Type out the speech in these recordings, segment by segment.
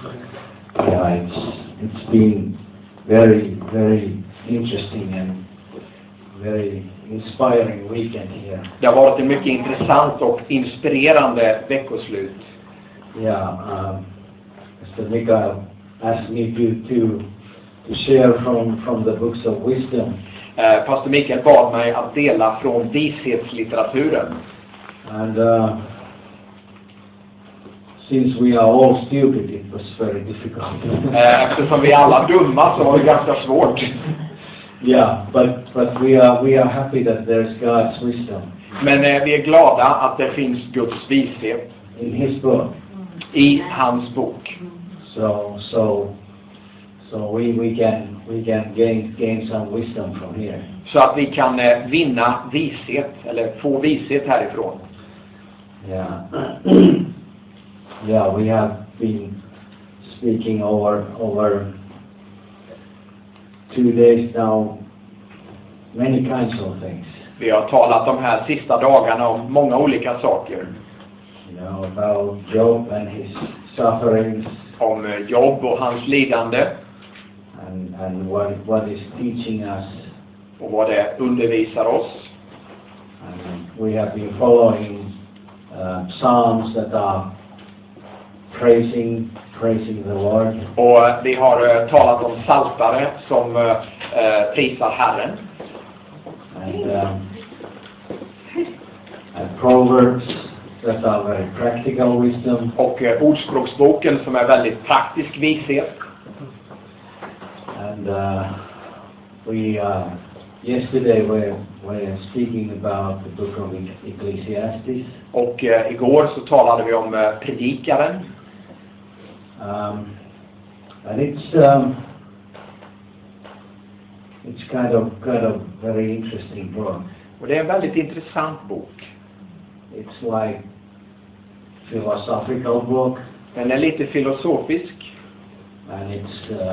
yeah, it's been very, very interesting and very inspiring weekend here. Det har varit en mycket intressant och inspirerande veckoslut. Yeah, Mr. Mikael asked me to share from the books of wisdom. Pastor Mikael bad mig att dela från vishetslitteraturen. And since we are all stupid, it was very difficult. Eftersom vi är alla dumma så var det ganska svårt. Yeah, but we are happy that there's God's wisdom. Men vi är glada att det finns Guds vishet in His book. I hans bok. So we can gain some wisdom from here. Så att vi kan vinna vishet eller få vishet härifrån. Yeah. Yeah, we have been speaking over 2 days now many kinds of things. Vi har talat de här sista dagarna om många olika saker. You know, about Job and his sufferings. Om Job och hans lidande. And what is teaching us. Och vad det undervisar oss. And we have been following psalms that are praising the Lord. Och vi har talat om psaltare som prisar Herren. And Proverbs that are very practical wisdom. Och ordspråksboken som är väldigt praktisk vishet. And we yesterday we're speaking about the book of Ecclesiastes. Och igår så talade vi om predikaren. And it's kind of very interesting book. Och det är en väldigt intressant bok. It's like philosophical book. Den är lite filosofisk. And it's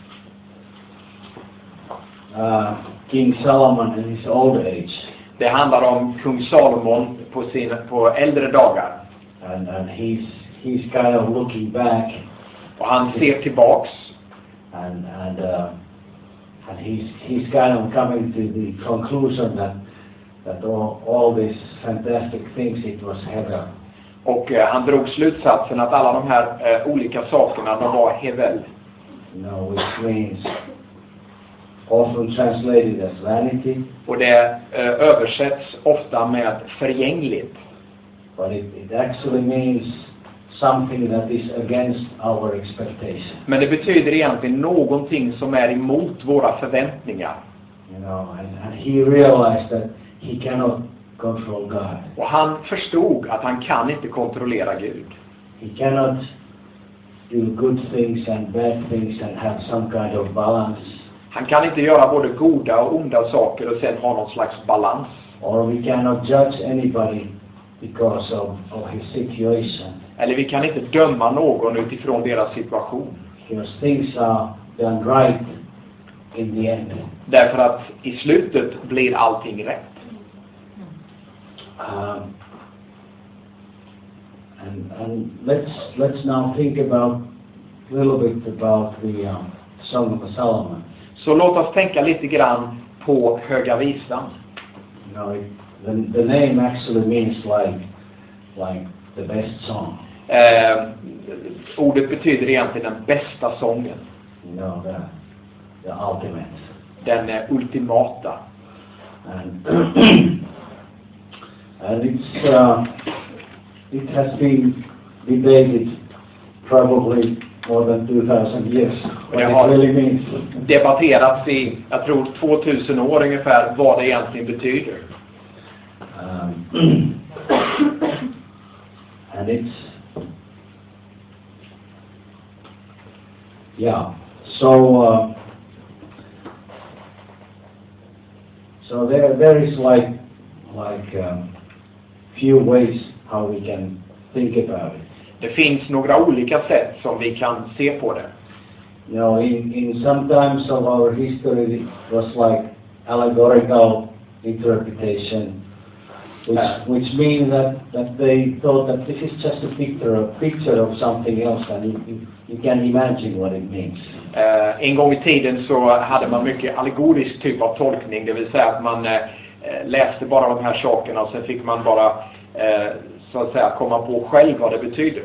King Solomon in his old age. Det handlar om kung Salomon på äldre dagar. And he's kind of looking back. Och han ser tillbaks. And he's kind of coming to the conclusion that all these fantastic things, it was hevel. Och han drog slutsatsen att alla de här olika sakerna, de var hevel. You know, which means often translated as vanity. Och det översätts ofta med förgängligt. But it actually means something that is against our expectation. Men det betyder egentligen någonting som är emot våra förväntningar. You know, and he realized that he cannot control God. Och han förstod att han kan inte kontrollera Gud. He cannot do good things and bad things and have some kind of balance. Han kan inte göra både goda och onda saker och sen ha någon slags balans. Or we cannot judge anybody because of his situation. Eller vi kan inte döma någon utifrån deras situation. Because things are done right in the end. Därför att i slutet blir allting rätt. And let's now think about a little bit about the Song of Solomon. Så låt oss tänka lite grann på Höga visan. You know, the name actually means like the best song. Ordet betyder egentligen den bästa sången. You know, the ultimate. Den ultimata. And it has been debated probably more than 2000 years. What it really means. Debatterats i, jag tror 2000 år ungefär, vad det egentligen betyder. And it's so there is like few ways how we can think about it. Det finns några olika sätt som vi kan se på det. You know, in some times of our history it was like allegorical interpretation. which means that they thought that this is just a picture of something else, and you can imagine what it means. En gång i tiden så hade man mycket allegorisk typ av tolkning, det vill säga att man läste bara de här sakerna och sen fick man bara så att säga komma på själv vad det betyder.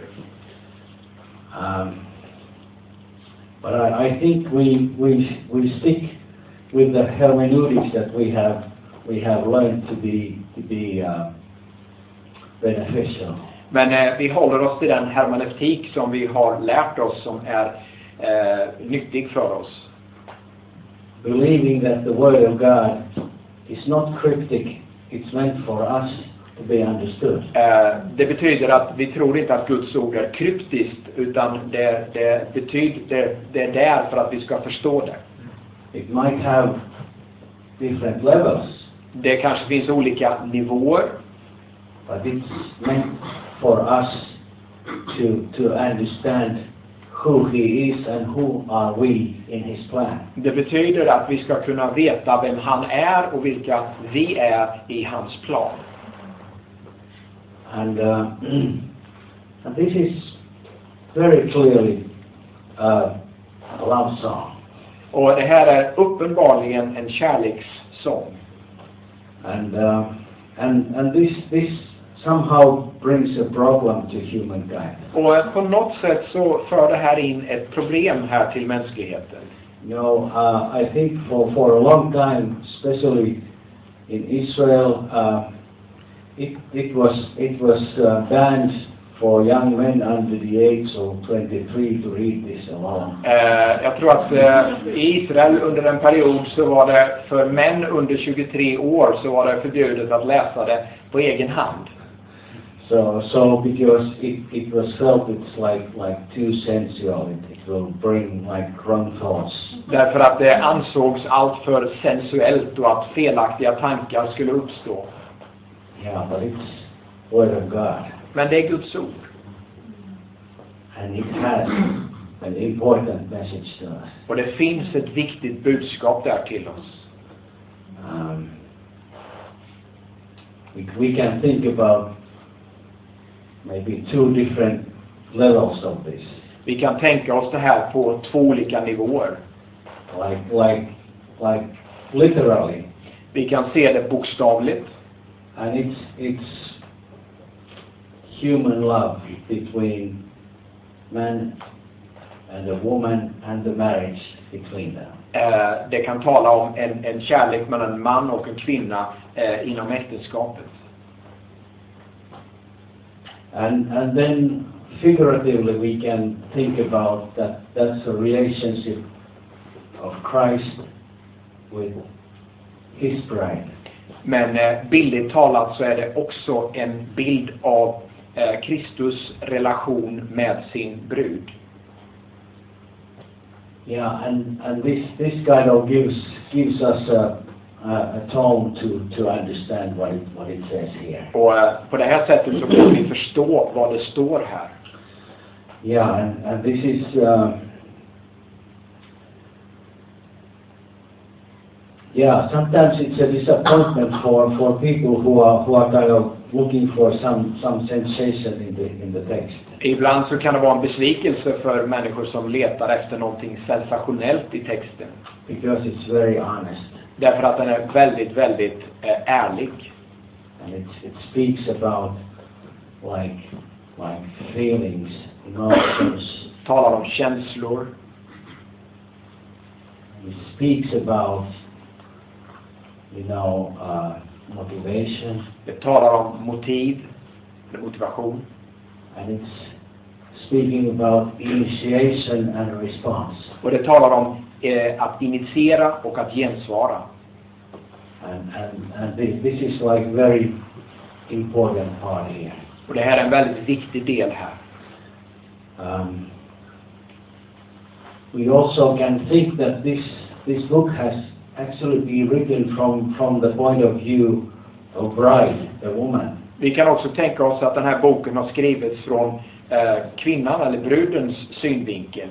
But I think we stick with the hermeneutics that we have learned to be beneficial. Men vi håller oss till den hermeneutik som vi har lärt oss, som är nyttig för oss. Believing that the word of God is not cryptic, it's meant for us to be understood. Det betyder att vi tror inte att Guds ord är kryptiskt, utan det är där för att vi ska förstå det. It might have different levels. Det kanske finns olika nivåer. But it's meant for us to understand who he is and who are we in his plan. Det betyder att vi ska kunna veta vem han är och vilka vi är i hans plan. And this is very clearly a love song. Och det här är uppenbarligen en kärlekssång. And this somehow brings a problem to humankind. Och på något sätt så för det här in ett problem här till mänskligheten. You know, I think for a long time, especially in Israel, it was banned for young men under the age of 23 to read this alone. Jag tror att i Israel under en period så var det för män under 23 år så var det förbjudet att läsa det på egen hand. So because it was felt it's like too sensual, it will bring like wrong thoughts. Därför att det ansågs allt för sensuellt och att felaktiga tankar skulle uppstå. Yeah, but it's word of God. Men det är Guds ord. And it has an important message to us. Och det finns ett viktigt budskap där till oss. We can think about maybe two different levels of this. Vi kan tänka oss det här på två olika nivåer. Like literally. Vi kan se det bokstavligt. And it's human love between man and a woman and the marriage between them. Det kan tala om en kärlek mellan en man och en kvinna inom äktenskapet. And then figuratively we can think about that's a relationship of Christ with his bride. Men bildligt talat så är det också en bild av Kristus relation med sin brud. Yeah, and this kind of gives us a tone to understand what it says here. Och på det här sättet så kan vi förstå vad det står här. Yeah, and this is sometimes it's a disappointment for people who are kind of looking for some sensation in the text. Ibland så kan det vara en besvikelse för människor som letar efter någonting sensationellt i texten. Because it's very honest. Därför att den är väldigt, väldigt ärlig. And it speaks about like feelings, emotions. Talar om känslor. It speaks about motivation. Det talar om motiv, eller motivation. And it's speaking about initiation and response. Och det talar om att initiera och att gensvara. And this is like very important part here. Och det här är en väldigt viktig del här. We also can think that this book has actually been written from the point of view of bride, the woman. Vi kan också tänka oss att den här boken har skrivits från kvinnan eller brudens synvinkel.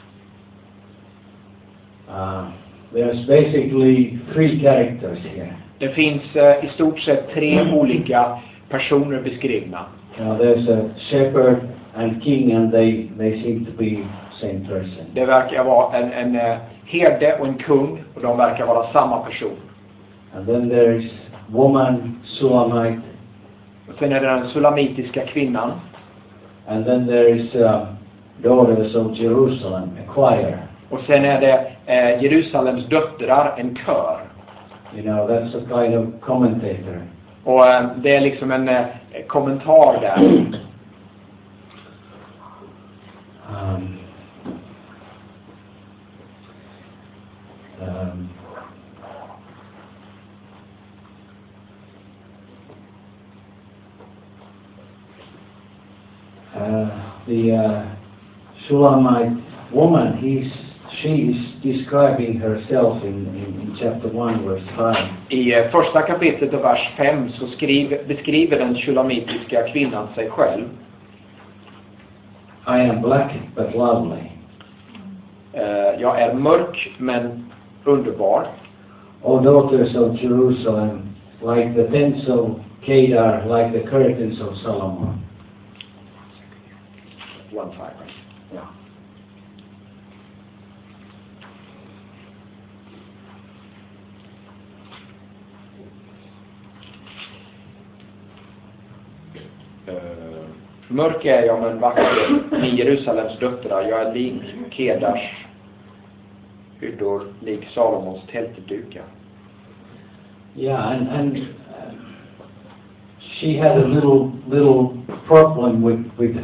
There's basically three characters here. Det finns i stort sett 3 olika personer beskrivna. There's a shepherd and king, and they seem to be same person. Det verkar vara en herde och en kung, och de verkar vara samma person. And then there is woman, Sulamite. Och sen är det den sulamitiska kvinnan. And then there is daughters of Jerusalem, a choir. Och sen är det Jerusalems döttrar, en kör. That's a kind of commentator. Och det är liksom en kommentar där. The Shulamite woman, she is describing herself in chapter 1, verse 5. I första kapitlet och vers 5 så beskriver den shulamitiska kvinnan sig själv. I am black but lovely. Jag är mörk men underbar. O daughters of Jerusalem, like the tents of Kedar, like the curtains of Solomon. 1:5. Yeah. Mörk är jag men vacker, ni Jerusalems döttrar. Jag är lik Kedars hyddor, lik Salomons tältdukar. Yeah, and she had a little problem with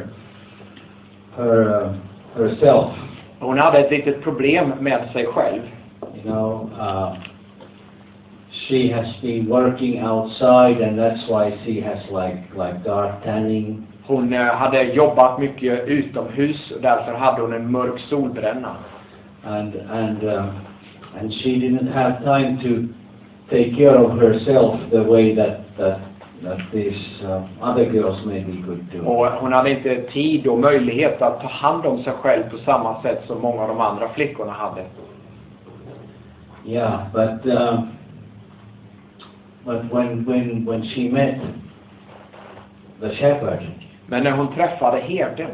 herself. Hon hade ett litet problem med sig själv. She has been working outside, and that's why she has like dark tanning. Hon hade jobbat mycket utomhus, och därför hade hon en mörk solbränna. And she didn't have time to take care of herself the way that these other girls maybe could do. Och hon hade inte tid och möjlighet att ta hand om sig själv på samma sätt som många av de andra flickorna hade. Yeah, but when she met the shepherd, men när hon träffade herden,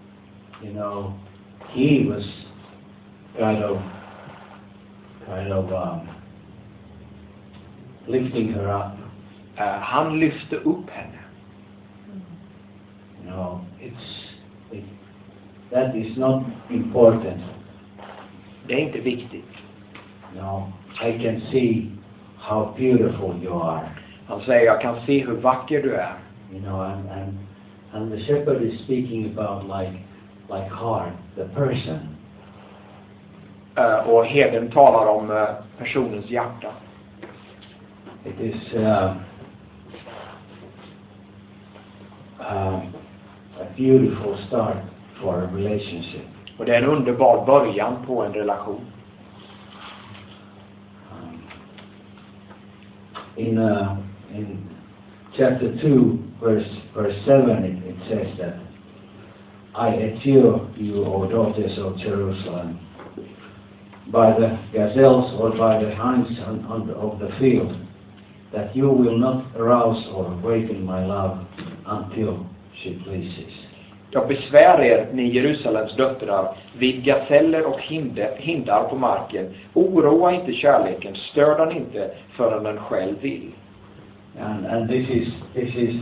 he was kind of lifting her up. Han lyfte upp henne. That is not important. Det är inte viktigt. I can see how beautiful you are. Han säger, jag kan se hur vacker du är. And the shepherd is speaking about like heart, the person. Och herden talar om personens hjärta. It is a beautiful start for a relationship. Och det är en underbar början på en relation. In chapter 2, verse 7, it says that I adjure you, O daughters of Jerusalem, by the gazelles or by the hinds of the field, that you will not arouse or awaken my love until she pleases. Jag besvär er, ni Jerusalems döttrar, vid gaseller och hindar på marken. Oroa inte kärleken, stör den inte förrän den själv vill. And this is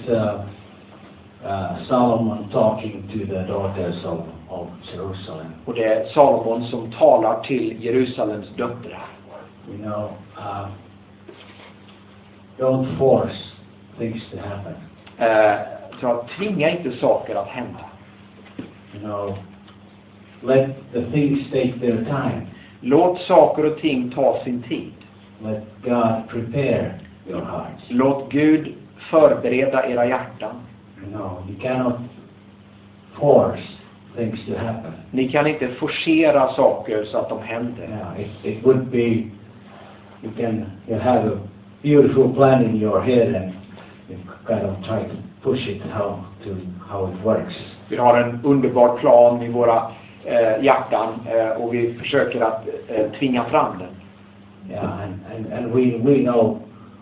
Solomon talking to the daughters of Jerusalem. Och det är Salomon som talar till Jerusalems döttrar. Don't force things to happen. Så tvinga inte saker att hända. Let the things take their time. Låt saker och ting ta sin tid. Let God prepare your hearts. Låt Gud förbereda era hjärtan. You cannot force things to happen. Ni kan inte forcera saker så att de händer. It would be, you have a beautiful plan in your head and you kind of try to push it how it works. Vi har en underbar plan i våra hjärtan och vi försöker att tvinga fram den. And we know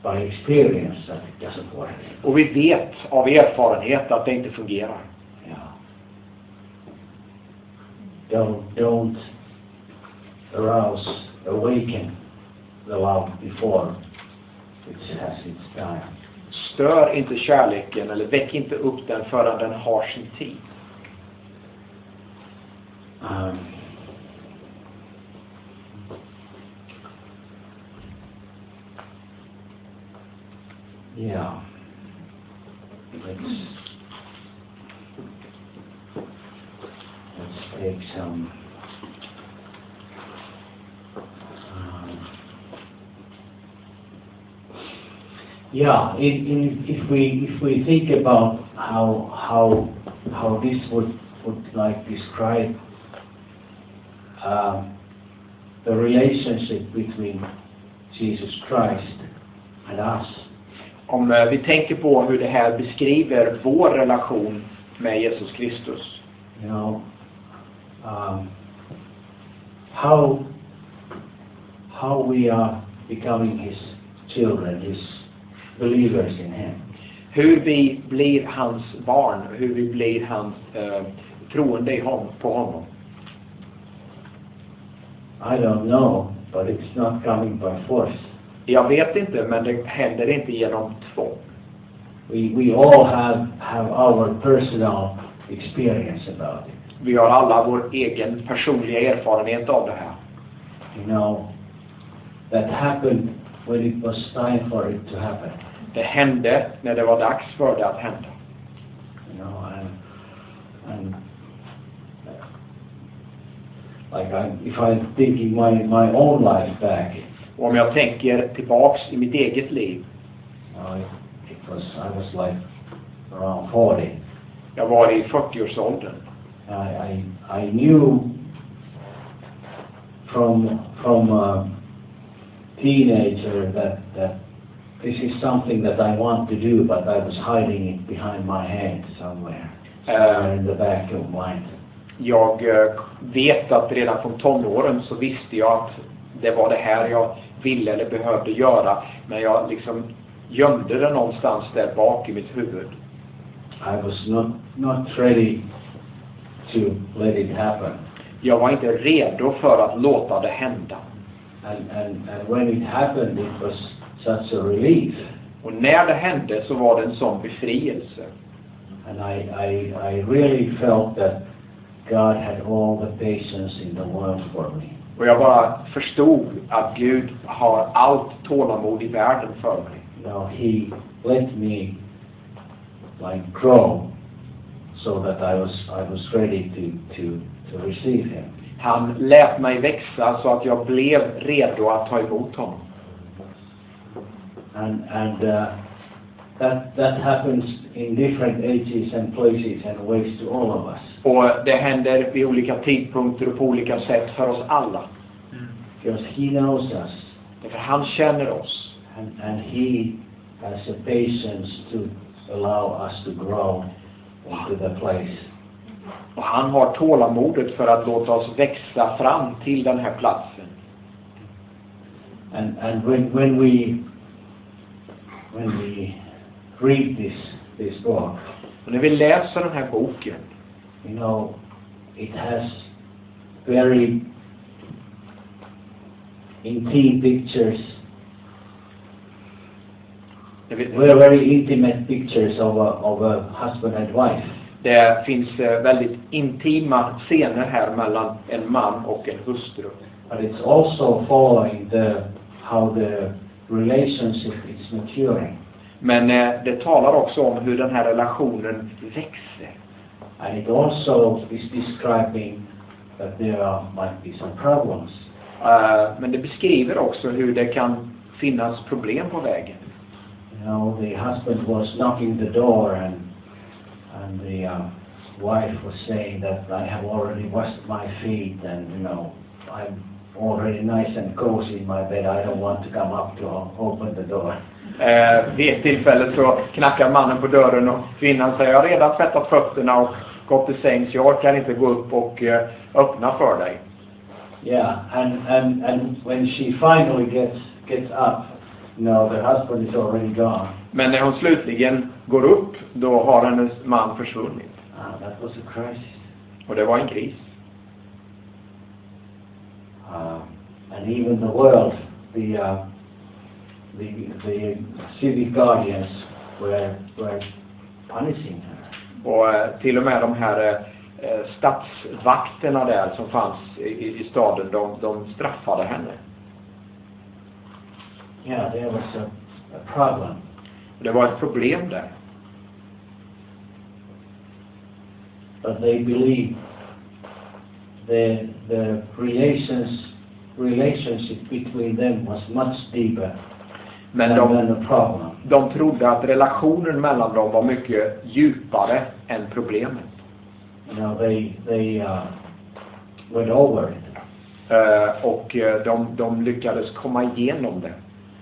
by experience that it doesn't work. Och vi vet av erfarenhet att det inte fungerar. Yeah. Don't awaken the love before it has its time. Stör inte kärleken eller väck inte upp den förrän den har sin tid. Yeah. Let's take some if we think about how this would like describe the relationship between Jesus Christ and us. Om vi tänker på hur det här beskriver vår relation med Jesus Kristus. You know, how we are becoming his children, his believers in him. Hur vi blir hans barn, hur vi blir hans troende på honom. I don't know, but it's not coming by force. Jag vet inte, men det händer inte genom tvång. We all have our personal experience about it. Vi har alla vår egen personliga erfarenhet av det här. You know, that happened when it was time for it to happen. Det hände när det var dags för det att hända. You know, and like if I'm thinking my own life back. Och om jag tänker tillbaks i mitt eget liv. I was like around 40. Jag var i 40-årsåldern. I knew from a teenager that this is something that I want to do, but I was hiding it behind my head somewhere in the back of mind. Jag vet att redan från tonåren så visste jag att det var det här jag ville eller behövde göra, men jag liksom gömde det någonstans där bak i mitt huvud. I was not ready to let it happen. Jag var inte redo för att låta det hända. And when it happened, it was such a relief. Och när det hände så var det en sån befrielse. And I really felt that God had all the patience in the world for me. Och jag bara förstod att Gud har allt tålamod i världen för mig. You know, he let me like grow so that I was ready to receive him. Han lät mig växa så att jag blev redo att ta emot honom. And that happens in different ages and places and ways to all of us. Och det händer vid olika tidpunkter och på olika sätt för oss alla. Because he knows us. Därför han känner oss. And he has a patience to allow us to grow into the place. Och han har tålamodet för att låta oss växa fram till den här platsen. And when we read this book, och när vi läser den här boken, you know, it has very intimate pictures. Very intimate pictures of a husband and wife. Det finns väldigt intima scener här mellan en man och en hustru. But it's also following how the relationship is maturing. Men det talar också om hur den här relationen växer. And it also is describing that there might be some problems. Men det beskriver också hur det kan finnas problem på vägen. You know, the husband was knocking the door and the wife was saying that I have already washed my feet and, you know, I'm already nice and cozy in my bed. I don't want to come up to open the door. Vid ett tillfälle så knackar mannen på dörren och kvinnan säger jag har redan tvättat fötterna och gått till sängs. Jag orkar inte gå upp och öppna för dig. Yeah, and when she finally gets up, no, the husband is already gone. Men när hon slutligen går upp, då har hennes man försvunnit. That was a crisis. Och det var en kris. And even the world, the civic guardians were punishing her. Och till och med de här stadsvakterna där som fanns i staden, de straffade henne. Yeah, there was a problem. Det var ett problem där. But they believed the relationship between them was much deeper Men than the problem. de trodde att relationen mellan dem var mycket djupare än problemet. You know, they went over it. Och de lyckades komma igenom det.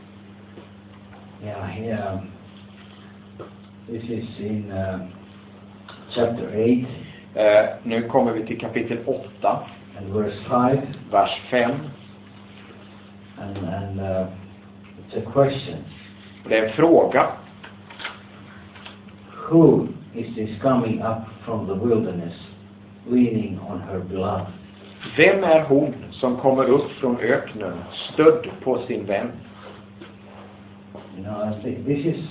Yeah, this is in chapter 8. Nu kommer vi till kapitel 8. And verse 5. Vers 5. And it's a question. Det är en fråga. Who is this coming up from the wilderness, leaning on her beloved? Vem är hon som kommer upp från öknen, stödd på sin vän? You know, I think this is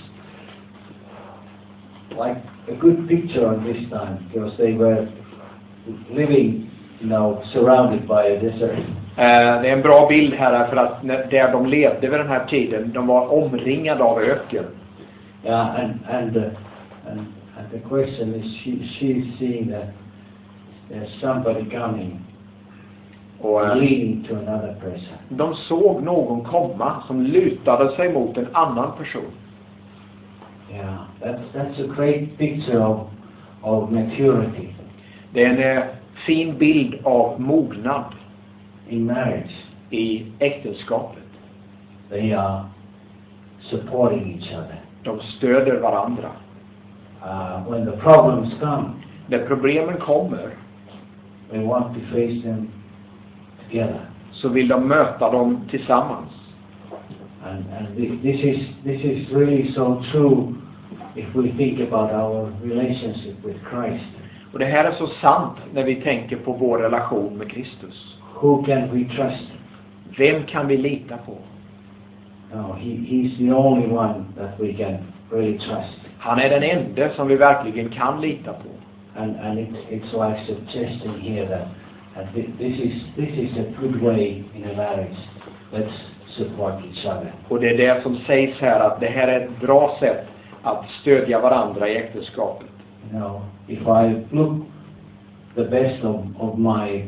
like a good picture of this time, because they were living, you know, surrounded by a desert. Det är en bra bild här för att där de levde vid den här tiden, de var omringade av öken. Yeah, and the question is, she's seeing that there's somebody coming, leading to another person. De såg någon komma som lutade sig mot en annan person. Yeah, that's a great picture of maturity. Det är en fin bild av mognad in marriage. I äktenskapet. They are supporting each other. De stöder varandra. When the problems come, när problemen kommer, they want to face them together. Så vill de möta dem tillsammans. And this is really so true if we think about our relationship with Christ. Och det här är så sant när vi tänker på vår relation med Kristus. Who can we trust? Vem kan vi lita på? No, he's the only one that we can really trust. Han är den enda som vi verkligen kan lita på. And it's like suggesting here that this is a good way in a marriage. Let's support each other. Och det är det som sägs här, att det här är ett bra sätt att stödja varandra i äktenskapet. You know, if I look the best of my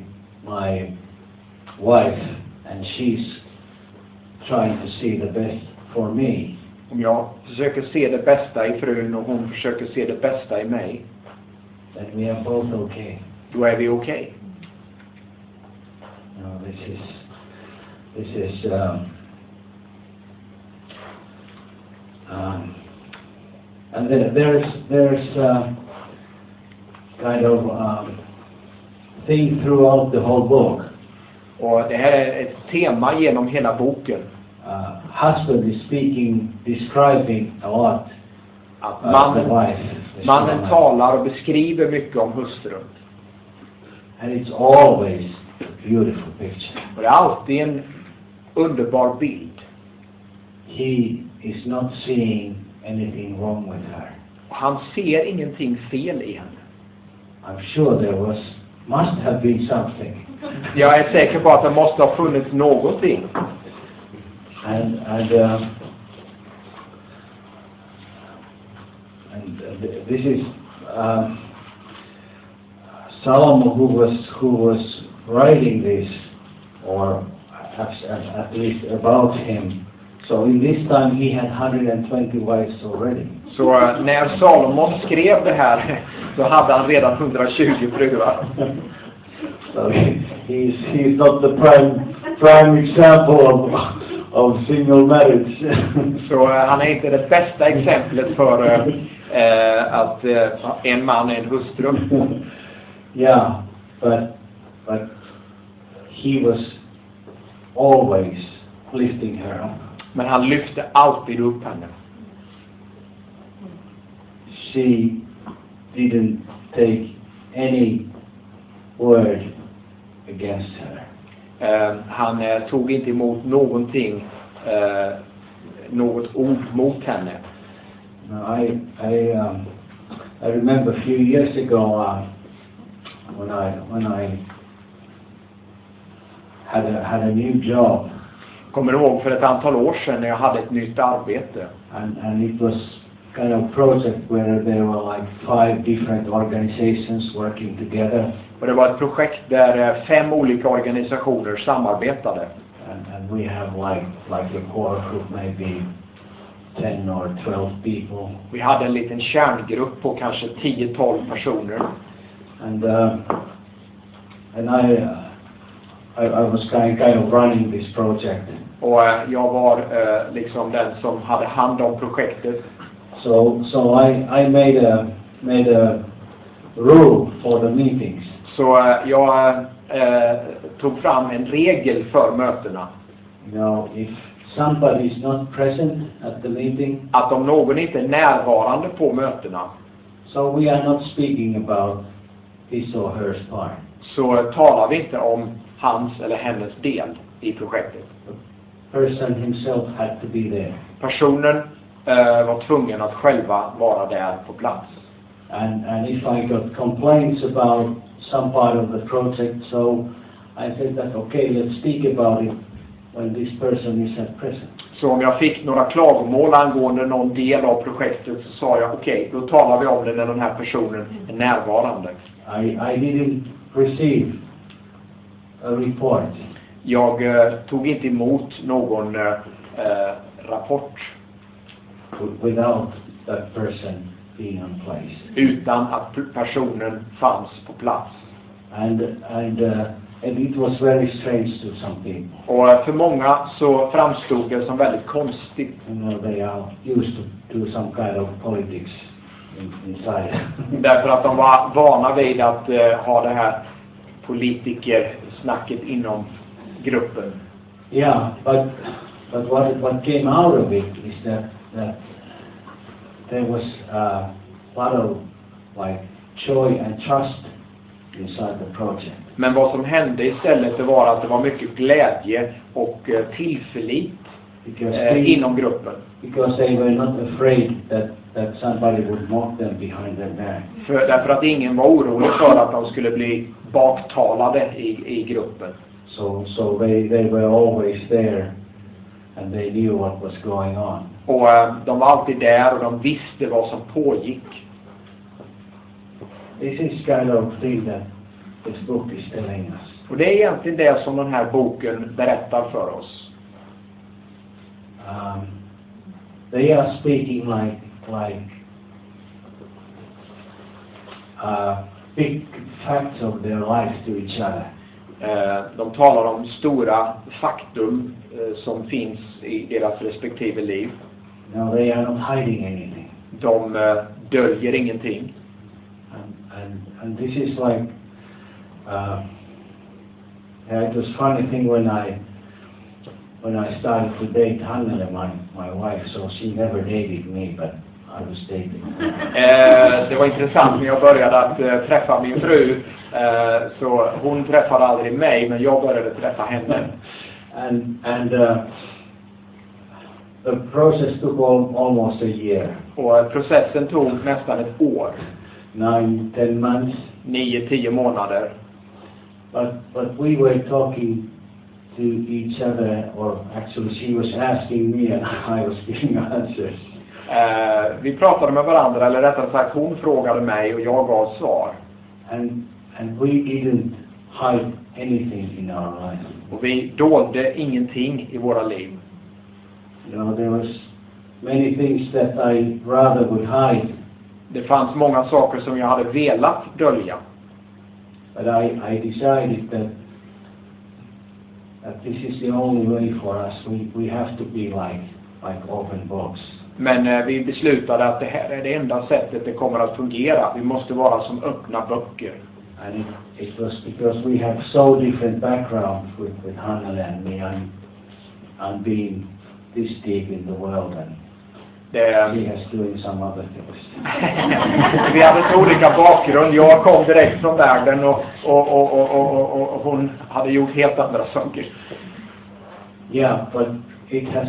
wife and she's trying to see the best for me. Om jag försöker se det bästa i frun och hon försöker se det bästa i mig, then we are both okay. Då är vi okej. No, this is and there's kind of thing throughout the whole book. Och det här är ett tema genom hela boken. Husband is describing a lot. Att mannen talar och beskriver mycket om hustrun. And it's always a beautiful picture. Och det är alltid en underbar bild. He is not seeing anything wrong with her. Och han ser ingenting fel i henne. I'm sure there must have been something. Jag är säker på att det måste ha funnits någonting. And this is Solomon who was writing this, or at least about him. So in this time he had 120 wives already. Så när Salomon skrev det här, så hade han redan 120 fruar. So he's not the prime example of single marriage. Så han är inte det bästa exemplet för att en man är en hustru. Yeah, but he was always lifting her up. Men han lyfte alltid upp henne. She didn't take any word against her. Han tog inte emot någonting, något ord mot henne. No, I remember a few years ago when I had a new job. Kommer ihåg för ett antal år sedan när jag hade ett nytt arbete. And it was kind of project where there were like 5 different organizations working together. Och det var ett projekt där 5 olika organisationer samarbetade. And we have like a core group, maybe 10 or 12 people. Vi hade en liten kärngrupp på kanske 10-12 personer. And I was kind of running this project. Och jag var liksom den som hade hand om projektet. So I made a rule for the meetings. Så jag tog fram en regel för mötena. You know, if somebody is not present at the meeting, Att om någon inte är närvarande på mötena, so we are not speaking about his or her part. så talar vi inte om hans eller hennes del i projektet. The person himself had to be there. Personen var tvungen att själva vara där på plats. And if I got complaints about some part of the project, so I said that okay, let's speak about it when this person is at present. Så om jag fick några klagomål angående någon del av projektet, så sa jag okej, då talar vi om det när den här personen är närvarande. I didn't receive a report. Jag tog inte emot någon rapport Without that person being on place. utan att personen fanns på plats. And it was very strange to some people. Och för många så framstod det som väldigt konstigt. You know, they are used to do some kind of politics inside. Därför att de var vana vid att ha det här politikersnacket inom gruppen. Yeah, but what came out of it is that there was a lot of like joy and trust inside the project. Men vad som hände istället, det var att det var mycket glädje och tillförlit inom gruppen. Because they were not afraid that somebody would mock them behind their back. Därför att ingen var orolig för att de skulle bli baktalade i gruppen. So they were always there and they knew what was going on. Och de var alltid där och de visste vad som pågick. This is kind of thing that this book is telling us. Och det är egentligen det som den här boken berättar för oss. They are speaking like big facts of their lives to each other. De talar om stora faktum som finns i deras respektive liv. No, they are not hiding anything. De döljer ingenting. And this is like it was funny thing when I started to date Hannele, my wife, so she never dated me, but I was dating. Det var intressant när jag började att träffa min fru, så hon träffade aldrig mig, men jag började träffa henne. And the process took almost a year. Och processen tog nästan ett år. 9-10 months. 9-10 månader. But we were talking to each other, or actually she was asking me and I was giving answers. Vi pratade med varandra, eller rättare sagt hon frågade mig och jag gav svar. And we didn't hide anything in our life. Och vi dolde ingenting i våra liv. You know, there was many things that I rather would hide. Det fanns många saker som jag hade velat dölja. But I decided that this is the only way for us. We have to be like open books. Men vi beslutade att det här är det enda sättet det kommer att fungera. Vi måste vara som öppna böcker. And it was because we have so different backgrounds with Hannele and me. I'm being this deep in the world, and Det, she has doing some other things. vi hade så olika bakgrund. Jag kom direkt från världen och hon hade gjort helt andra saker. Yeah, but it has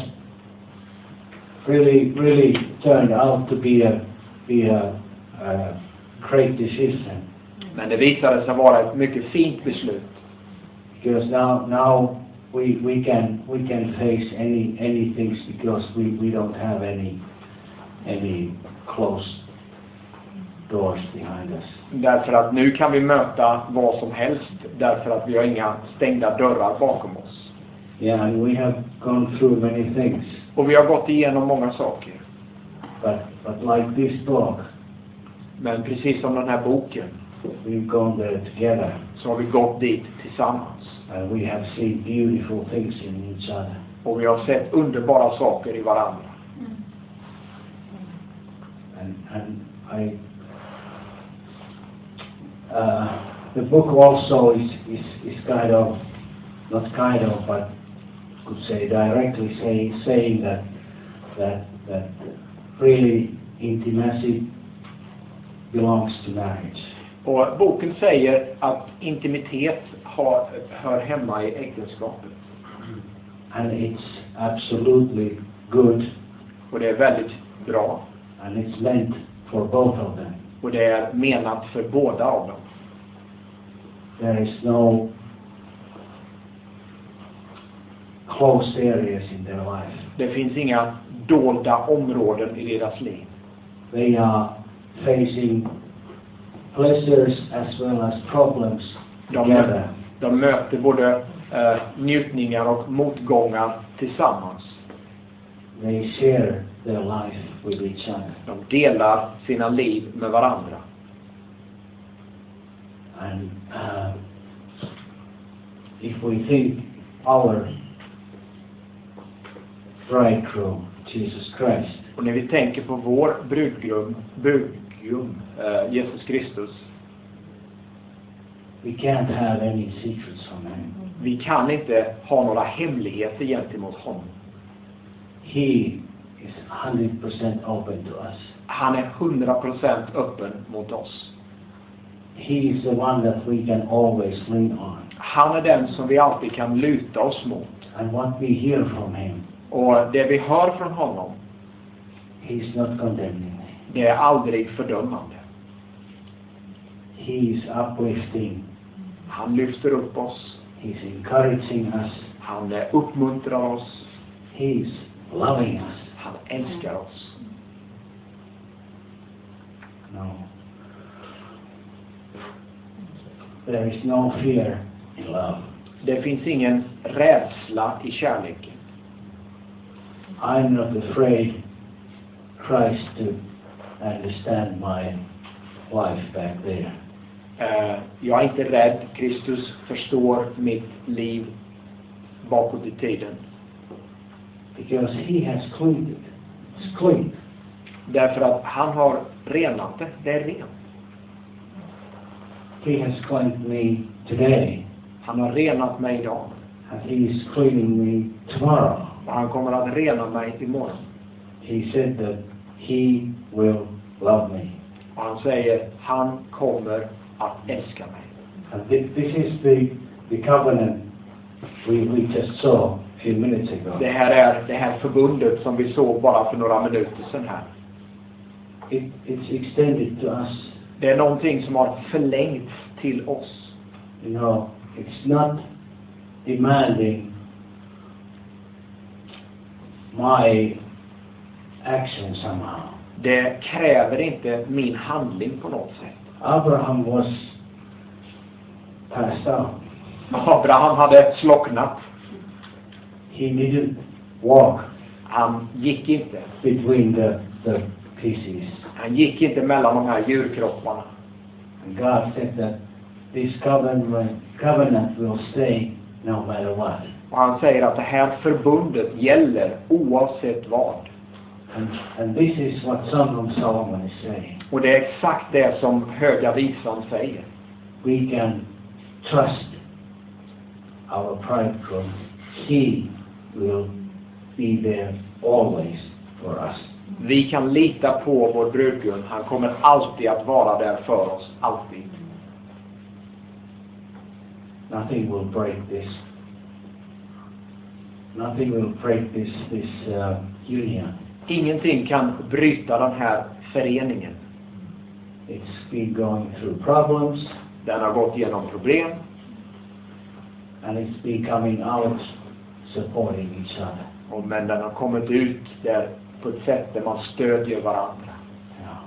really turned out to be a great decision. Men det visade sig vara ett mycket fint beslut. Because now we can face any things, because we don't have any closed doors behind us. Därför att nu kan vi möta vad som helst, därför att vi har inga stängda dörrar bakom oss. Yeah, and we have gone through many things. Och vi har gått igenom många saker. But like this book, Men precis som den här boken we've gone there together, så har vi gått dit tillsammans. and we have seen beautiful things in each other. Och vi har sett underbara saker i varandra. And the book also is kind of, not kind of, but could say directly saying that really intimacy belongs to marriage. Och boken säger att intimitet hör hemma i äktenskapet. And it's absolutely good, Och det är väldigt bra. and it's meant for both of them. Och det är menat för båda av dem. There is no closed areas in their life. Det finns inga dolda områden i deras liv. They are facing pleasures as well as problems together. De möter både njutningar och motgångar tillsammans. They share their life with each other. De delar sina liv med varandra. And if we think our bridegroom, Jesus Christ, Och när vi tänker på vår brudgum Jesus Kristus, we can't have any secrets from him. vi kan inte ha några hemligheter gentemot honom. He is 100% open to us. Han är 100% öppen mot oss. He is the one that we can always lean on. Han är den som vi alltid kan luta oss mot. And what we hear from him, Och det vi hör från honom, he's not condemning. det är aldrig fördömande. He is uplifting. Han lyfter upp oss. He's encouraging us. Han uppmuntrar oss. He's loving us. Han älskar oss. No. There is no fear in love. Det finns ingen rädsla i kärleken. I'm not afraid Christ to understand my life back there. Jag är inte rädd. Kristus förstår mitt liv bakåt i tiden. Because he has cleaned it. It's clean. Därför att han har renat det. Det är rent. He has cleaned me today. Han har renat mig idag. And he is cleaning me tomorrow. Och han kommer att rena mig imorgon. He said that he will love me. Och han säger, han kommer att älska mig. And this is the covenant we just saw a few minutes ago. Det här är det här förbundet som vi såg bara för några minuter sedan här. It's extended to us. Det är någonting som har förlängts till oss. You know, it's not demanding my action somehow. Det kräver inte min handling på något sätt. Abraham was passed out. Abraham hade slocknat. He didn't walk Han gick inte. between the pieces. Han gick inte mellan de här djurkropparna. And God said that this covenant will stay no matter what. Och han säger att det här förbundet gäller oavsett vad. And this is what Song of Solomon is saying. Och det är exakt det som Höga Visan säger. We can trust our bridegroom. He will be there always for us. Vi kan lita på vår brudgum. Han kommer alltid att vara där för oss. Alltid. Nothing will break this. Nothing will break this union. Ingenting kan bryta den här föreningen. It's been going through problems. Den har gått igenom problem. And it's been coming out supporting each other. Men den har kommit ut där på ett sätt där man stödjer varandra. Yeah.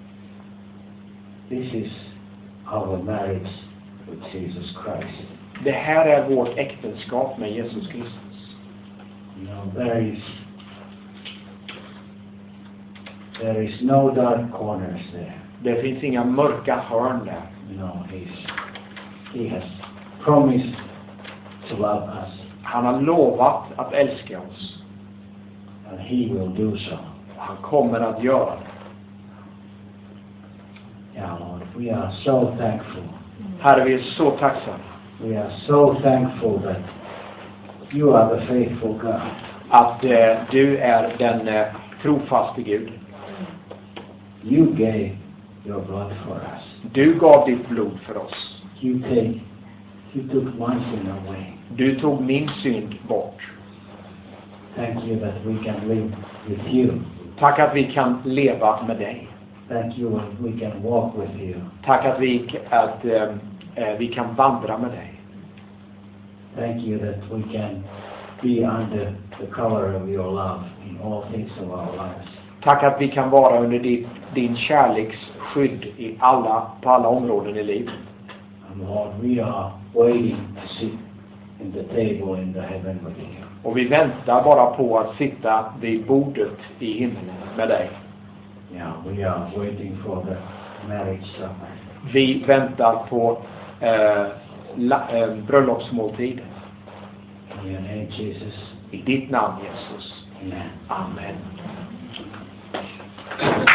This is our marriage with Jesus Christ. Det här är vårt äktenskap med Jesus Kristus. You know, there is no dark corners there. Det finns inga mörka hörn där. You know, he has promised to love us. Han har lovat att älska oss. And he will do so. Han kommer att göra det. Yeah, Lord, we are so thankful. Herre, vi är så tacksamma. We are so thankful that you are the faithful God. Att du är den trofaste Gud. You gave your blood for us. Du gav ditt blod för oss. You took my sin away. Du tog min synd bort. Thank you that we can live with you. Tack att vi kan leva med dig. Thank you that we can walk with you. Tack att vi kan vandra med dig. Thank you that we can be under the cover of your love in all things of our lives. Tack att vi kan vara under din kärleksskydd på alla områden i livet. And Lord, we are waiting to sit in the table in the heaven with you. Och vi väntar bara på att sitta vid bordet i himlen med dig. Yeah, we are waiting for the marriage supper. Vi väntar på bröllopsmåltiden. In your name, Jesus. I ditt namn, Jesus. Amen. Amen.